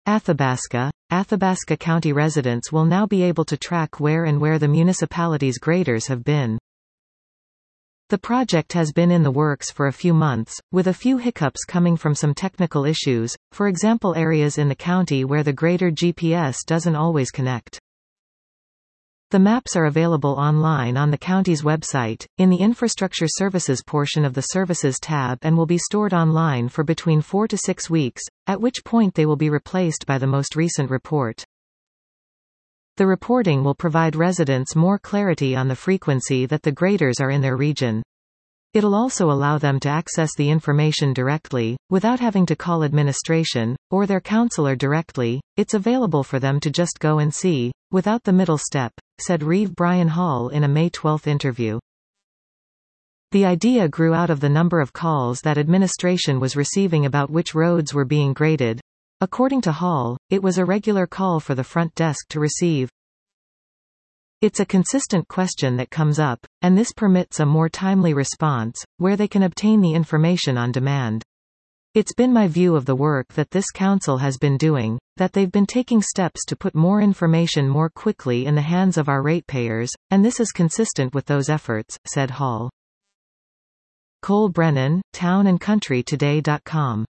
Athabasca County residents will now be able to track where the municipality's graders have been. The project has been in the works for a few months, with a few hiccups coming from some technical issues, for example areas in the county where the grader GPS doesn't always connect. The maps are available online on the county's website, in the Infrastructure Services portion of the Services tab, and will be stored online for between 4 to 6 weeks, at which point they will be replaced by the most recent report. The reporting will provide residents more clarity on the frequency that the graders are in their region. It'll also allow them to access the information directly, without having to call administration, or their counselor directly. It's available for them to just go and see, without the middle step, said Reeve Brian Hall in a May 12 interview. The idea grew out of the number of calls that administration was receiving about which roads were being graded. According to Hall, it was a regular call for the front desk to receive. It's a consistent question that comes up, and this permits a more timely response, where they can obtain the information on demand. It's been my view of the work that this council has been doing, that they've been taking steps to put more information more quickly in the hands of our ratepayers, and this is consistent with those efforts, said Hall. Cole Brennan, townandcountrytoday.com.